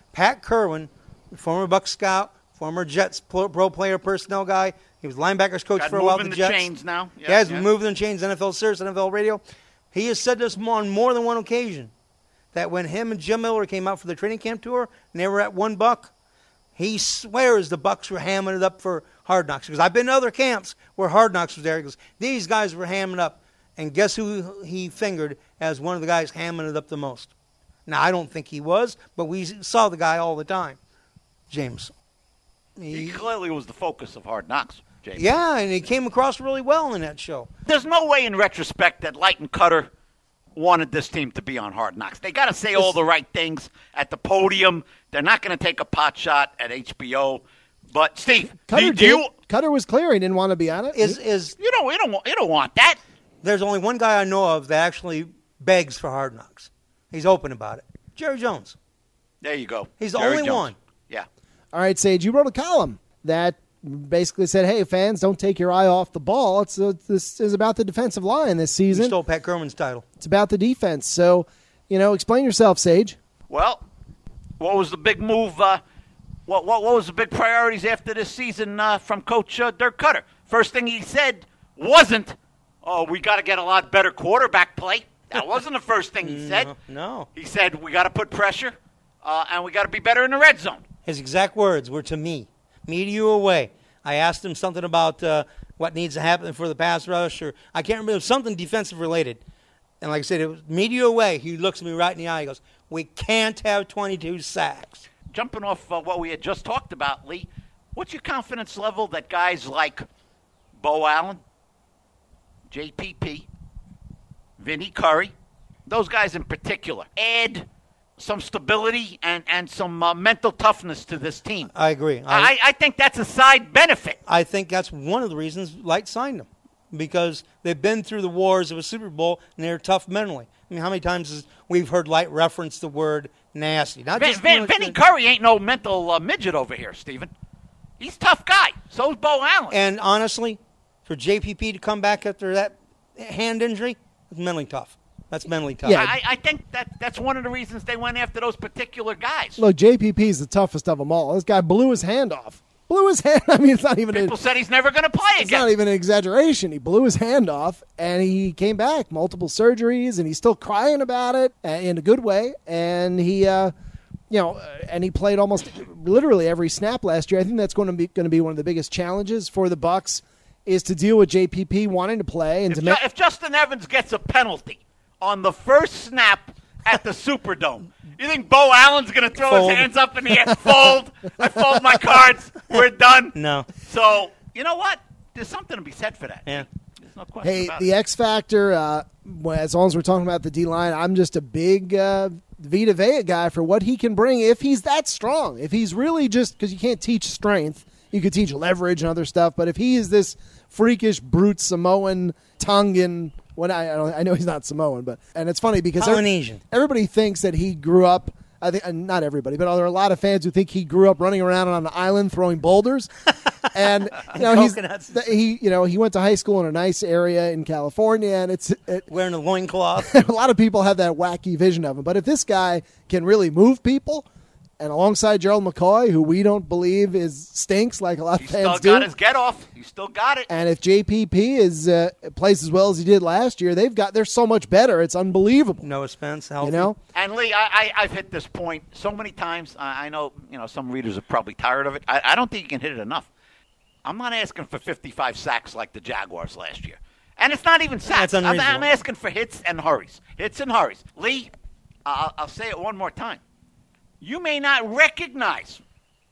Pat Kerwin, former Buck scout, former Jets pro, pro player personnel guy. He was linebackers coach
Got
for a while.
moving
The
the
Jets.
chains now. Yeah,
Yeah, he's
yeah.
moving the chains. N F L Service, N F L Radio. He has said this on more than one occasion that when him and Jim Miller came out for the training camp tour and they were at one Buck, he swears the Bucks were hamming it up for Hard Knocks. Because I've been to other camps where Hard Knocks was there. He goes, these guys were hamming up. And guess who he fingered as one of the guys hamming it up the most? Now, I don't think he was, but we saw the guy all the time. James.
He clearly was the focus of Hard Knocks, James.
Yeah, and he came across really well in that show.
There's no way in retrospect that Light and Cutter wanted this team to be on Hard Knocks. They got to say all the right things at the podium. They're not going to take a pot shot at H B O. But Steve,
Cutter,
do, do you
did. Cutter was clear he didn't want to be on it.
Is is
you don't you don't want, you don't want that.
There's only one guy I know of that actually begs for Hard Knocks. He's open about it. Jerry Jones.
There you go.
He's the
Jerry
only
Jones.
one.
Yeah.
All right, Sage, you wrote a column that basically said, hey, fans, don't take your eye off the ball. It's uh, This is about the defensive line this
He
season.
stole Pat Kerwin's title.
It's about the defense. So, you know, explain yourself, Sage.
Well, what was the big move? Uh, what, what what was the big priorities after this season uh, from Coach uh, Dirk Cutter? First thing he said wasn't, "Oh, we got to get a lot better quarterback play." That wasn't the first thing he said.
No, no.
He said we got to put pressure uh, and we got to be better in the red zone.
His exact words were to me, me to you away. I asked him something about uh, what needs to happen for the pass rush, or I can't remember, something defensive related. And like I said, it was me to you away. He looks me right in the eye. He goes, we can't have twenty-two sacks.
Jumping off uh, what we had just talked about, Lee, what's your confidence level that guys like Bo Allen, J P P, Vinny Curry, those guys in particular, add some stability and, and some uh, mental toughness to this team?
I agree.
I, I think that's a side benefit.
I think that's one of the reasons Light signed them, because they've been through the wars of a Super Bowl and they're tough mentally. I mean, how many times has we've heard Light reference the word nasty? Not
Vin,
just
Vin, Vinny Curry ain't no mental uh, midget over here, Stephen. He's a tough guy. So's Bo Allen.
And honestly, for J P P to come back after that hand injury, it's mentally tough. That's mentally tough.
Yeah.
I, I think that that's one of the reasons they went after those particular guys.
Look, J P P is the toughest of them all. This guy blew his hand off. Blew his hand. I mean, it's not even
People
a,
said he's never going to play
it's
again.
not even an exaggeration. He blew his hand off, and he came back, multiple surgeries, and he's still crying about it uh, in a good way. And he, uh, you know, uh, and he played almost literally every snap last year. I think that's going to be going to be one of the biggest challenges for the Bucs is to deal with J P P wanting to play and
if,
to
Ju-
make.
if Justin Evans gets a penalty on the first snap at the Superdome, you think Bo Allen's going to throw
Fold.
his hands up in the air? Fold. I fold my cards. We're done.
No.
So, you know what? There's something to be said for that.
Yeah.
There's no question
Hey,
about
the
it.
X factor. Uh, well, as long as we're talking about the D line, I'm just a big uh, Vita Vea guy for what he can bring if he's that strong. If he's really just because you can't teach strength, you could teach leverage and other stuff. But if he is this freakish brute Samoan Tongan, when I I, don't, I know he's not Samoan, but and it's funny because every-
Polynesian.
everybody thinks that he grew up. I think uh, not everybody, but there are a lot of fans who think he grew up running around on an island throwing boulders. And you know he's
Coconuts.
th- he you know he went to high school in a nice area in California, and it's it,
Wearing a loincloth.
a lot of people have that wacky vision of him. But if this guy can really move people, and alongside Gerald McCoy, who we don't believe is stinks like a lot of
He's
fans
still
do,
got his get off. He's still got it.
and if J P P is uh, plays as well as he did last year, they've got they're so much better. It's unbelievable.
Noah Spence, healthy.
You know,
And Lee, I, I, I've hit this point so many times. I, I know, you know, some readers are probably tired of it. I, I don't think you can hit it enough. I'm not asking for fifty-five sacks like the Jaguars last year, and it's not even sacks.
That's
I'm,
unreasonable.
I'm asking for hits and hurries, hits and hurries. Lee, I'll, I'll say it one more time. You may not recognize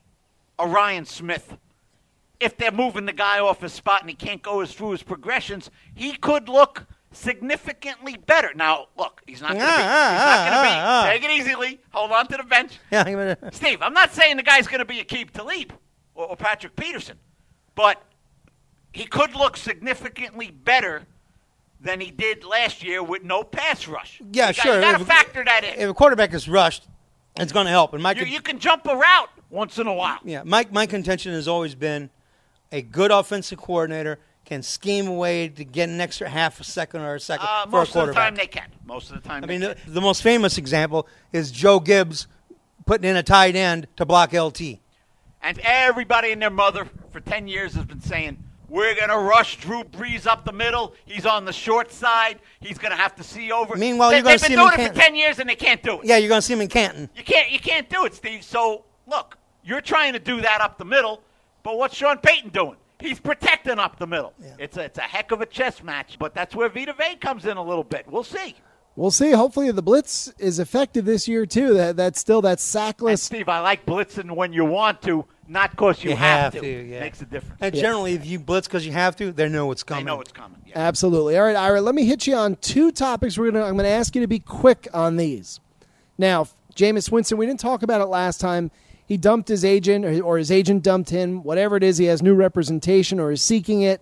Orion Smith if they're moving the guy off his spot and he can't go as through his progressions. He could look significantly better. Now, look, he's not going to be. He's not going to be.
Ah, ah, ah.
Take it easy, Lee. Hold on to the bench.
Yeah, I'm gonna-
Steve, I'm not saying the guy's going to be Aqib Talib or, or Patrick Peterson, but he could look significantly better than he did last year with no pass rush.
Yeah,
you got,
sure.
You got to
If-
factor that in.
If a quarterback is rushed, it's going to help. And my
You,
con-
you can jump a route once in a while.
yeah, my my contention has always been a good offensive coordinator can scheme a way to get an extra half a second or a second
Uh,
for a
most of the
quarterback.
time they can. Most of the time
I
they
mean,
can.
the, the most famous example is Joe Gibbs putting in a tight end to block L T.
And everybody and their mother for ten years has been saying, we're going to rush Drew Brees up the middle. He's on the short side. He's going to have to see over.
Meanwhile,
they,
you're going to
they've
see
been
him in
doing it for
Canton.
ten years, and they can't do it.
Yeah, you're going to see him in Canton.
You can't, you can't do it, Steve. So, look, you're trying to do that up the middle, but what's Sean Payton doing? He's protecting up the middle.
Yeah.
It's, a, it's a heck of a chess match, but that's where Vita Vea comes in a little bit. We'll see.
We'll see. Hopefully the blitz is effective this year, too. That That's still that
And
sackless.
Steve, I like blitzing when you want to, not because you,
You
have,
have
to.
to, yeah.
Makes a difference.
And
Yeah.
generally, if you blitz because you have to, they know it's
They
coming.
know it's coming. Yeah.
Absolutely. All right, Ira, let me hit you on two topics. We're gonna. I'm going to ask you to be quick on these. Now, Jameis Winston, we didn't talk about it last time. He dumped his agent, or, or his agent dumped him, whatever it is. He has new representation or is seeking it.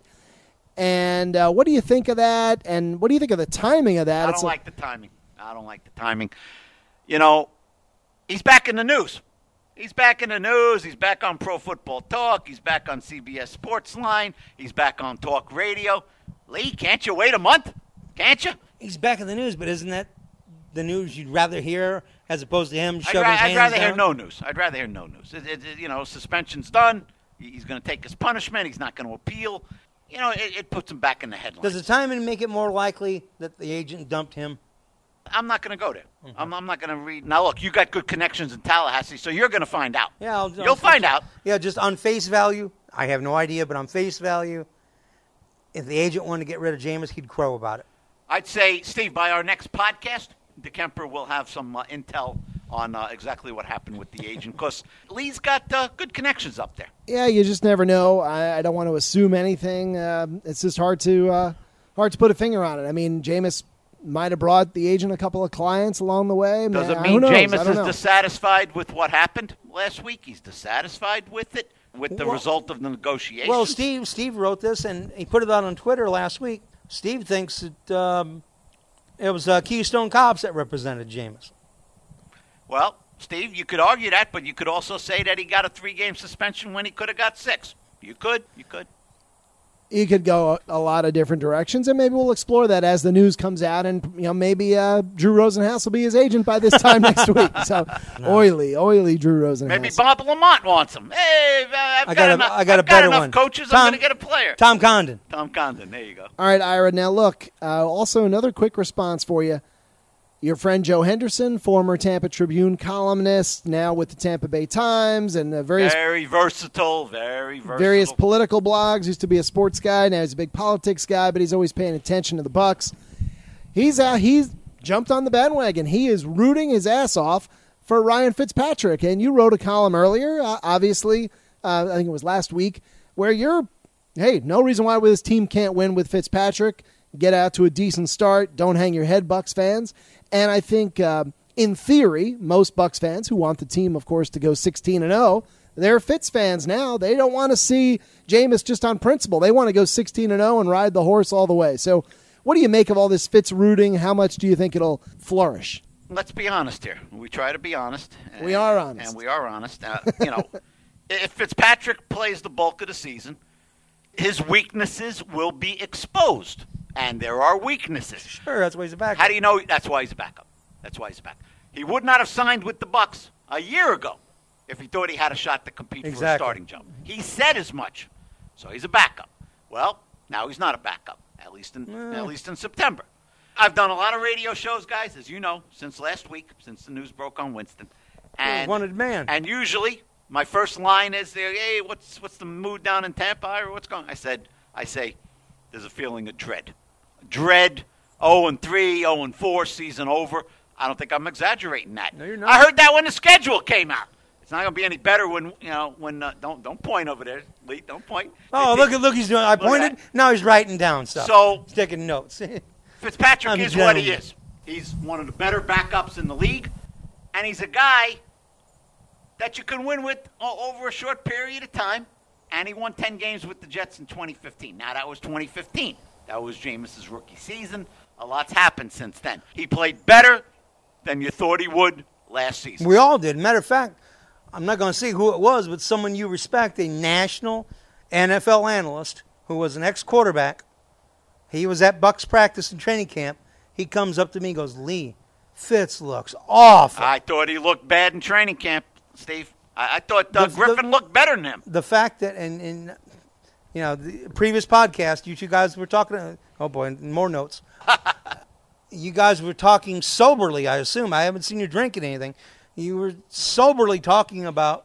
And uh, what do you think of that? And what do you think of the timing of that?
I
It's
don't like the timing. I don't like the timing. You know, he's back in the news. He's back in the news. He's back on Pro Football Talk. He's back on C B S Sportsline. He's back on Talk Radio. Lee, can't you wait a month? Can't you?
He's back in the news, but isn't that the news you'd rather hear as opposed to him
I'd,
shoving
ra-
his
I'd
hands
rather
down?
hear no news. I'd rather hear no news. It, it, it- you know, suspension's done. He- He's going to take his punishment. He's not going to appeal. You know, it, it puts him back in the headlines.
Does the timing make it more likely that the agent dumped him?
I'm not going to go there. I'm, I'm not going to read. Now, look, you got good connections in Tallahassee, so you're going to find out.
Yeah, I'll,
You'll
I'll-
find out.
Yeah, just on face value, I have no idea, but on face value, if the agent wanted to get rid of Jameis, he'd crow about it.
I'd say, Steve, by our next podcast, DeKemper will have some uh, intel on uh, exactly what happened with the agent, because Lee's got uh, good connections up there.
Yeah, you just never know. I, I don't want to assume anything. Um, it's just hard to uh, hard to put a finger on it. I mean, Jameis might have brought the agent a couple of clients along the way.
Does
Man,
it
who
mean
knows? I
Jameis
don't
is
know.
dissatisfied with what happened last week? He's dissatisfied with it, with the
Well-
result of the negotiations?
Well, Steve Steve wrote this, and he put it out on Twitter last week. Steve thinks that um, it was uh, Keystone Cops that represented Jameis.
Well, Steve, you could argue that, but you could also say that he got a three-game suspension when he could have got six. You could. You could.
You could go a, a lot of different directions, and maybe we'll explore that as the news comes out. And you know, maybe uh, Drew Rosenhaus will be his agent by this time next week. So oily, oily Drew Rosenhaus.
Maybe Bob Lamont wants him. Hey, I've
I
got,
got a-
enough,
I got a
I've
better
enough
one.
coaches.
Tom-
I'm going to get a player.
Tom Condon.
Tom Condon. There you go.
All right, Ira. Now look. Uh, also, another quick response for you. Your friend Joe Henderson, former Tampa Tribune columnist, now with the Tampa Bay Times and uh, various
Very versatile. Very versatile.
various political blogs. Used to be a sports guy. Now he's a big politics guy, but he's always paying attention to the Bucks. He's uh, he's jumped on the bandwagon. He is rooting his ass off for Ryan Fitzpatrick. And you wrote a column earlier, uh, obviously, uh, I think it was last week, where you're, hey, no reason why this team can't win with Fitzpatrick. Get out to a decent start. Don't hang your head, Bucks fans. And I think, uh, in theory, most Bucks fans who want the team, of course, to go sixteen and oh, they're Fitz fans now. They don't want to see Jameis just on principle. They want to go sixteen and oh and ride the horse all the way. So what do you make of all this Fitz rooting? How much do you think it'll flourish?
Let's be honest here. We try to be honest.
We
and-
are honest.
And we are honest. Uh, you know, if Fitzpatrick plays the bulk of the season, his weaknesses will be exposed. And there are weaknesses.
Sure, that's why he's a backup.
How do you know? That's why he's a backup. That's why he's a backup. He would not have signed with the Bucks a year ago if he thought he had a shot to compete for a
Exactly.
starting job. He said as much. So he's a backup. Well, now he's not a backup, at least in at least in September. I've done a lot of radio shows, guys, as you know, since last week, since the news broke on Winston. And
wanted man.
And usually my first line is, "Hey, what's what's the mood down in Tampa, or what's going?" I said, I say, there's a feeling of dread. Dread, oh and three, oh and four, season over. I don't think I'm exaggerating that.
No, you're not.
I heard that when the schedule came out. It's not going to be any better when, you know, when, uh, don't don't point over there, Lee, don't point.
Oh,
It-
look at look, he's doing. I
at
pointed.
that.
Now he's writing down stuff.
So-
he's taking notes.
Fitzpatrick
I'm
is what he
gentleman.
is. He's one of the better backups in the league, and he's a guy that you can win with o- over a short period of time, and he won ten games with the Jets in twenty fifteen. Now, that was twenty fifteen. That was Jameis's rookie season. A lot's happened since then. He played better than you thought he would last season.
We all did. Matter of fact, I'm not going to say who it was, but someone you respect, a national N F L analyst who was an ex-quarterback. He was at Bucks practice and training camp. He comes up to me and goes, "Lee, Fitz looks awful.
I thought he looked bad in training camp, Steve. I, I thought uh,
The-
Griffin
the-
looked better than him.
The fact that in, in you know the previous podcast, you two guys were talking. Oh boy, more notes. You guys were talking soberly. I assume I haven't seen you drinking anything. You were soberly talking about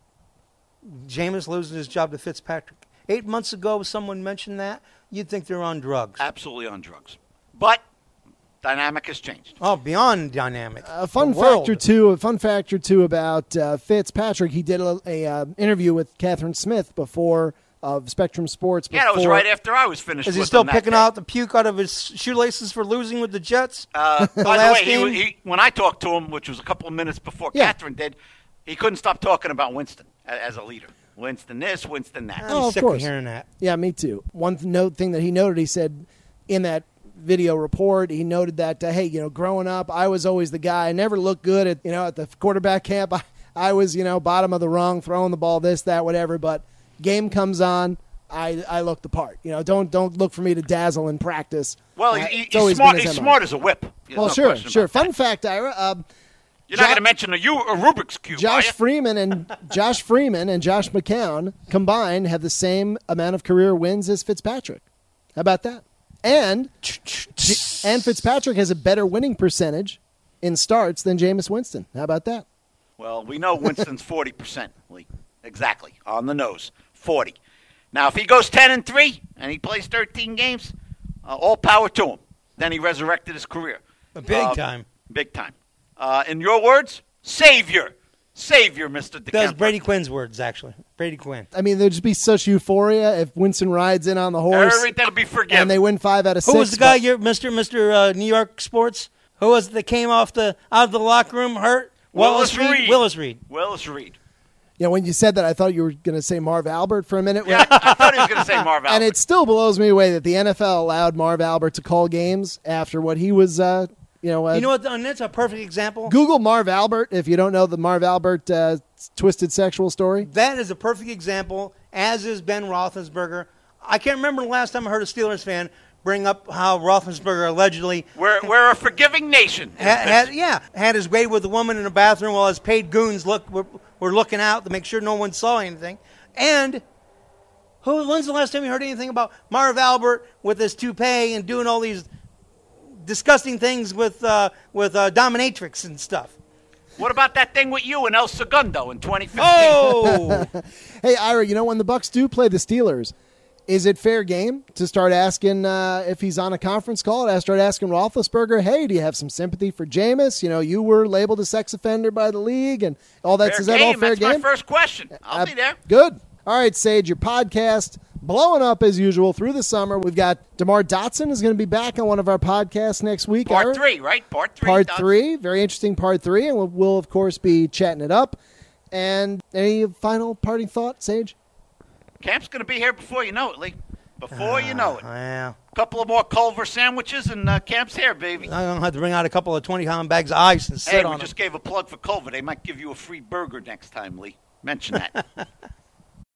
Jameis losing his job to Fitzpatrick. Eight months ago, someone mentioned that. You'd think they're on drugs.
Absolutely on drugs. But dynamic has changed.
Oh, beyond dynamic.
A fun
The world.
fact or two. A fun fact or two about uh, Fitzpatrick. He did a, a uh, interview with Catherine Smith before of Spectrum Sports. Before,
Yeah, that was right after I was finished
Is he
with
still
him that
picking
day.
out the puke out of his shoelaces for losing with the Jets?
Uh, by the
last
way, he,
game?
was- he, when I talked to him, which was a couple of minutes before
Yeah.
Catherine did, he couldn't stop talking about Winston a- as a leader. Winston this, Winston that.
I'm
Oh, of
sick
course.
of hearing that.
Yeah, me too. One th- note thing that he noted, he said in that video report, he noted that uh, hey, you know, growing up, I was always the guy. I never looked good at you know at the quarterback camp. I, I was you know bottom of the rung, throwing the ball, this, that, whatever. But game comes on, I I look the part. You know, don't don't look for me to dazzle in practice.
Well,
Uh,
he,
it's
he's
always
smart.
been his
He's
M O.
smart as a whip. There's
Well,
no
sure,
question
sure.
about
Fun
that.
fact, Ira. Um,
You're not
Jo-
going to mention a, U, a Rubik's cube, are
Josh
you?
Freeman and Josh Freeman and Josh McCown combined have the same amount of career wins as Fitzpatrick. How about that? And and Fitzpatrick has a better winning percentage in starts than Jameis Winston. How about that?
Well, we know Winston's forty percent, Lee. Exactly. On the nose. forty. Now, if he goes ten and three and he plays thirteen games, uh, all power to him. Then he resurrected his career.
Big
Uh,
time.
Big time. Uh, in your words, savior. Savior, Mister
That's
DeKemper.
Brady Quinn's words, actually. Brady Quinn.
I mean, there'd just be such euphoria if Winston rides in on the horse
Everything will be forgiven.
and they win five out of six.
Who was the guy,
but-
your Mister Mister Uh, New York Sports? Who was it that came off the out of the locker room hurt?
Willis Reed.
Willis Reed.
Willis Reed.
Yeah, when you said that, I thought you were going to say Marv Albert for a minute.
Yeah, I thought he was going to say Marv Albert.
And it still blows me away that the N F L allowed Marv Albert to call games after what he was, uh, you know, uh,
You know what? And that's a perfect example.
Google Marv Albert if you don't know the Marv Albert uh, twisted sexual story.
That is a perfect example, as is Ben Roethlisberger. I can't remember the last time I heard a Steelers fan bring up how Roethlisberger allegedly
we're, we're a forgiving nation.
had, had yeah had his way with a woman in a bathroom while his paid goons look were, were looking out to make sure no one saw anything. And who? When's the last time you heard anything about Marv Albert with his toupee and doing all these disgusting things with uh, with uh, dominatrix and stuff?
What about that thing with you and El Segundo in twenty fifteen?
Oh,
Hey, Ira, you know, when the Bucks do play the Steelers, is it fair game to start asking uh, if he's on a conference call? To start asking Roethlisberger, hey, do you have some sympathy for Jameis? You know, you were labeled a sex offender by the league and all that.
Fair
Is that all
game.
fair
That's
game?
my first question. I'll
Uh,
be there.
Good. All right, Sage, your podcast blowing up as usual through the summer. We've got DeMar Dotson is going to be back on one of our podcasts next week.
Part
Ira.
three, right? Part three.
Part
done.
three, very interesting part three, and we'll, we'll of course be chatting it up. And any final parting thought, Sage?
Camp's going to be here before you know it, Lee. Before you know it.
yeah.
A couple of more Culver sandwiches and uh, Camp's here, baby.
I'm gonna have to bring out a couple of twenty-pound bags of ice and sit
Hey,
on
we
them.
just gave a plug for Culver. They might give you a free burger next time, Lee. Mention that.